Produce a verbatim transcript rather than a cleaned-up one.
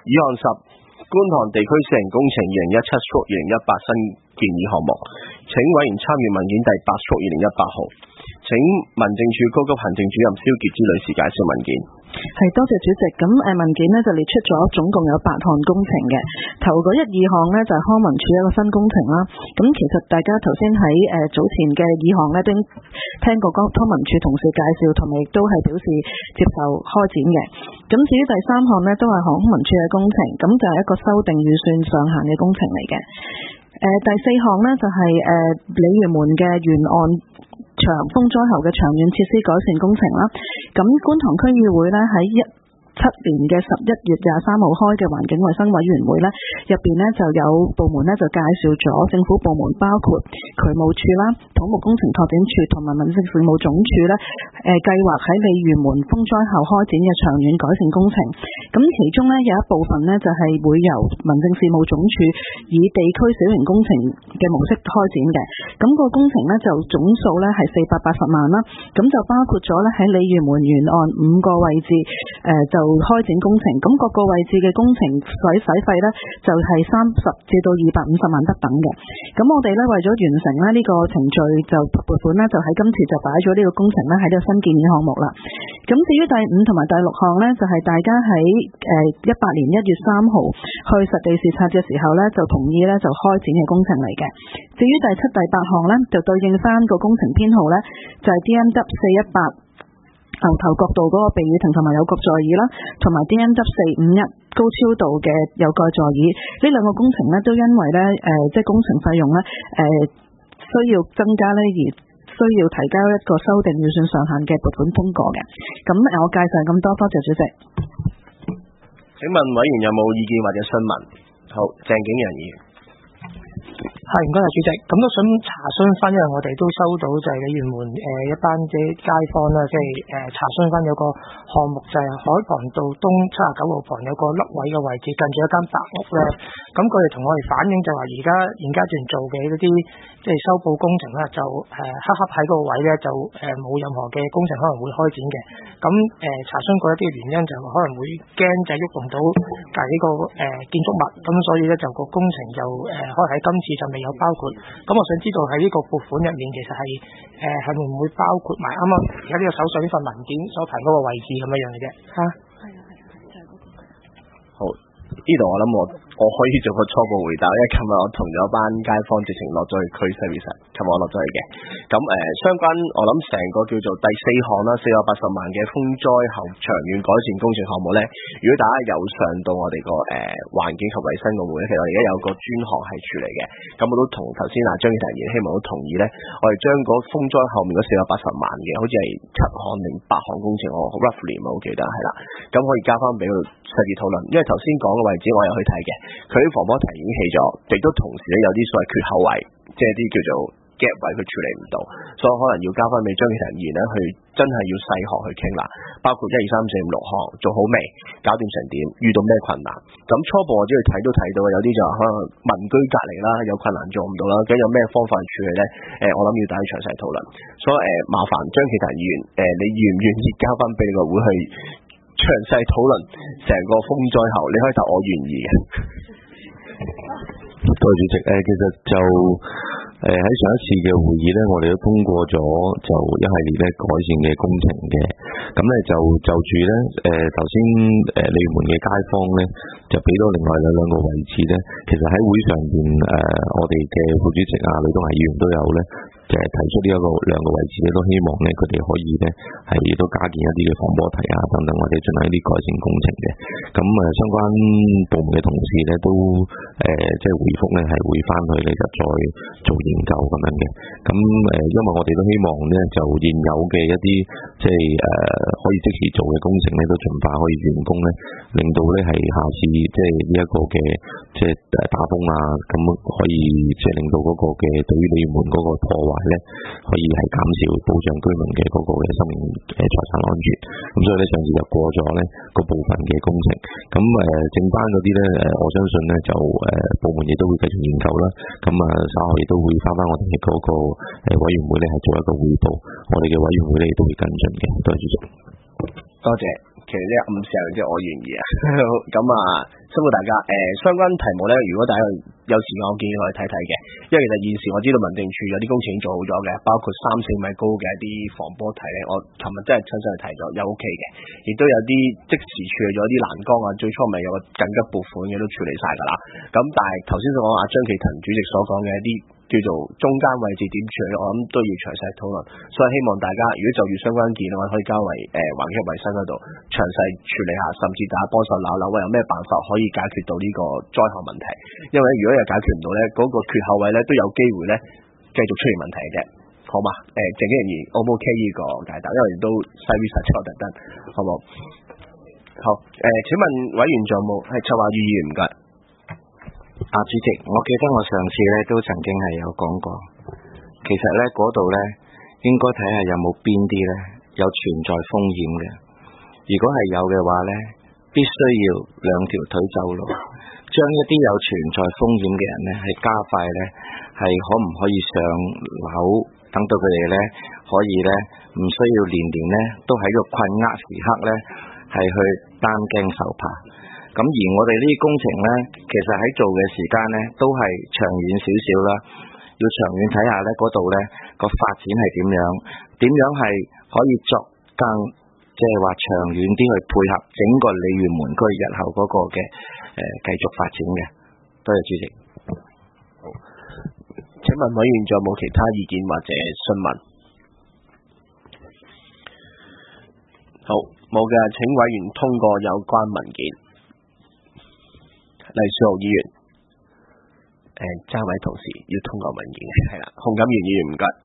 議案十，觀塘地區私人工程二零一七至二零一八新建議項目，請委員參閱文件第八至二零一八號。請民政處高級行政主任蕭潔芝女士介紹文件。 係，多謝主席。咁誒文件呢就列出咗總共有八項工程嘅。頭嗰一二項呢就係康文署一個新工程啦。咁其實大家頭先喺誒早前嘅議項呢都聽過康文署同事介紹，同埋亦都係表示接受開展嘅。咁至於第三項呢都係康文署嘅工程，咁就係一個修訂預算上限嘅工程嚟嘅。誒、呃、第四項呢就係、是、誒、呃、鯉魚門嘅沿岸長風災後嘅長遠設施改善工程啦。咁觀塘區議會呢喺一七年嘅十一月廿三號開嘅環境衛生委員會呢，入邊呢就有部門呢就介紹咗政府部門包括渠務處啦、土木工程拓展處同埋民政事務總署呢，誒、呃、計劃喺鯉魚門風災後開展嘅長遠改善工程。咁其中呢有一部分呢就係會由民政事務總署以地區小型工程嘅模式開展嘅。咁、那個工程呢就總數呢係四百八十萬啦。咁就包括咗呢喺鯉魚門沿岸五個位置，誒、呃、就開展工程。咁各個位置嘅工程使使費呢就係三十至到二百五十萬不等嘅。咁我哋呢為咗完成呢呢個程序，就撥款呢就喺今次就擺咗呢個工程呢喺呢個新建議項目啦。咁至於第五同埋第六項呢，就係、是、大家喺誒一八年一月三號去實地視察嘅時候呢，就同意呢就開展嘅工程嚟嘅。至於第七、第八項呢，就對應翻個工程編號呢，就係 D M W 四一八牛頭角道嗰個避雨亭同埋有角座椅啦，同埋 D M W 四五一高超度嘅有蓋座椅。呢兩個工程呢，都因為呢，誒、呃、即係工程費用呢，誒、呃、需要增加呢而需要提交一個修訂預算上限嘅撥款通過嘅。咁我介紹咁多，多謝主席。 請問委員有冇意見或者詢問？好，鄭景陽議員。 係，唔該晒主席。咁都想查詢翻，因為我哋都收到就係鯉魚門誒一班嘅街坊啦，即係誒查詢翻有個項目就係海傍道東七十九號旁有個凹位嘅位置，近住一間白屋咧。咁佢哋同我哋反映就話，而家現階段做嘅嗰啲即係修補工程咧，就誒黑黑喺嗰個位咧，就誒冇任何嘅工程可能會開展嘅。咁誒查詢過一啲原因就可能會驚就係喐動到隔呢個誒建築物，咁所以咧就個工程就誒可能喺今次就未有包括。咁我想知道喺呢個撥款入面，其實係誒係會唔會包括埋啱啱而家呢個手上呢份文件所提嗰個位置咁樣樣嘅啫？嚇，係啊係啊，就係嗰個。 好，呢度我諗我我可以做個初步回答，因為琴日我同咗班街坊直情落咗去區西面實，琴日我落咗去嘅。咁誒、呃、相關我諗成個叫做第四項啦，四百八十萬嘅風災後長遠改善工程項目咧，如果大家有上到我哋個誒環境及衞生個會咧，其實我而家有個專項係處理嘅。咁我都同頭先阿張宇霆議員希望都同意咧，我哋將嗰風災後面嗰四百八十萬嘅，好似係七項定八項工程，我 roughly 唔係好記得係啦。咁可以加翻俾佢細緻討論，因為頭先講嘅位置我有去睇嘅。佢啲防波堤已經起咗，亦都同時咧有啲所謂缺口位，即係啲叫做 gap 位，佢處理唔到，所以可能要交翻俾張宇霆議員咧去真係要細項去傾啦。包括一二三四五六項做好未，搞掂成點，遇到咩困難？咁初步我只要睇都睇到，有啲就可能民居隔離啦，有困難做唔到啦，咁有咩方法處理咧？誒、呃，我諗要大家詳細討論。所以誒、呃，麻煩張宇霆議員，誒、呃，你願唔願意交翻俾你個會去詳細討論成個風災後？你可以答我願意嘅。 多謝主席。誒，其實就誒喺上一次嘅會議咧，我哋都通過咗就一系列咧改善嘅工程嘅。咁咧就就住咧誒頭先誒鯉魚門嘅街坊咧，就俾到另外兩兩個位置咧。其實喺會上邊誒、呃，我哋嘅副主席啊、呂東華議員都有咧，就係提出呢一個兩個位置咧，都希望咧佢哋可以咧係都加建一啲嘅防波堤啊等等，或者進行一啲改善工程嘅。咁誒相關部門嘅同事咧都誒即係回覆咧係會翻去咧就再做研究咁樣嘅。咁誒因為我哋都希望咧就現有嘅一啲即係誒可以即時做嘅工程咧都盡快可以完工咧，令到咧係下次即係呢一個嘅即係誒打風啊，咁可以即係令到嗰個嘅對於鯉魚門嗰個破壞咧可以係減少，保障居民嘅嗰個嘅生命誒財產安全。咁所以咧上次就過咗咧個部分嘅工程，咁誒剩翻嗰啲咧誒我相信咧就誒部門亦都會繼續研究啦。咁啊稍後亦都會翻翻我哋嗰個誒委員會咧係做一個匯報，我哋嘅委員會咧亦都會跟進嘅。多謝主席。 多謝。其其實即係暗示即係我願意啊。咁啊，辛苦大家。誒、呃，相關題目咧，如果大家有時間，我建議可以睇睇嘅。因為其實現時我知道民政處有啲工程已經做好咗嘅，包括三四米高嘅一啲防波堤咧，我琴日真係親身去睇咗，又 OK 嘅。亦都有啲即時處理咗啲欄杆啊，最初咪有個緊急撥款嘅都處理晒㗎啦。咁但係頭先所講阿張其騰主席所講嘅一啲叫做中間位置點處理，我諗都要詳細討論。所以希望大家如果就住相關件嘅話，可以交為誒環境衞生嗰度詳細處理下，甚至大家幫手扭扭，喂有咩辦法可以解決到呢個災後問題？因為如果又解決唔到咧，嗰、那個缺口位咧都有機會咧繼續出現問題嘅，好嘛？誒、呃，鄭經理，O 唔 OK 呢個解答？因為都細 V 晒特登，好冇？好誒、呃，請問委員仲有冇係策劃議員唔該？ 啊，主席，我記得我上次咧都曾經係有講過，其實咧嗰度咧應該睇下有冇邊啲咧有存在風險嘅。如果係有嘅話咧，必須要兩條腿走路，將一啲有存在風險嘅人咧係加快咧，係可唔可以上樓，等到佢哋咧可以咧唔需要年年咧都喺個困厄時刻咧係去擔驚受怕。咁而我哋呢啲工程咧，其實喺做嘅時間咧，都係長遠少少啦。要長遠睇下咧，嗰度咧個發展係點樣，點樣係可以作更即係話長遠啲去配合整個鯉魚門區日後嗰個嘅誒繼續發展嘅。多謝主席。 好，請問委員仲有冇其他意見或者詢問？好，冇嘅，請委員通過有關文件。黎兆豪議員，誒、呃，爭位同事要通過文件嘅，係啦，洪錦元議員唔該。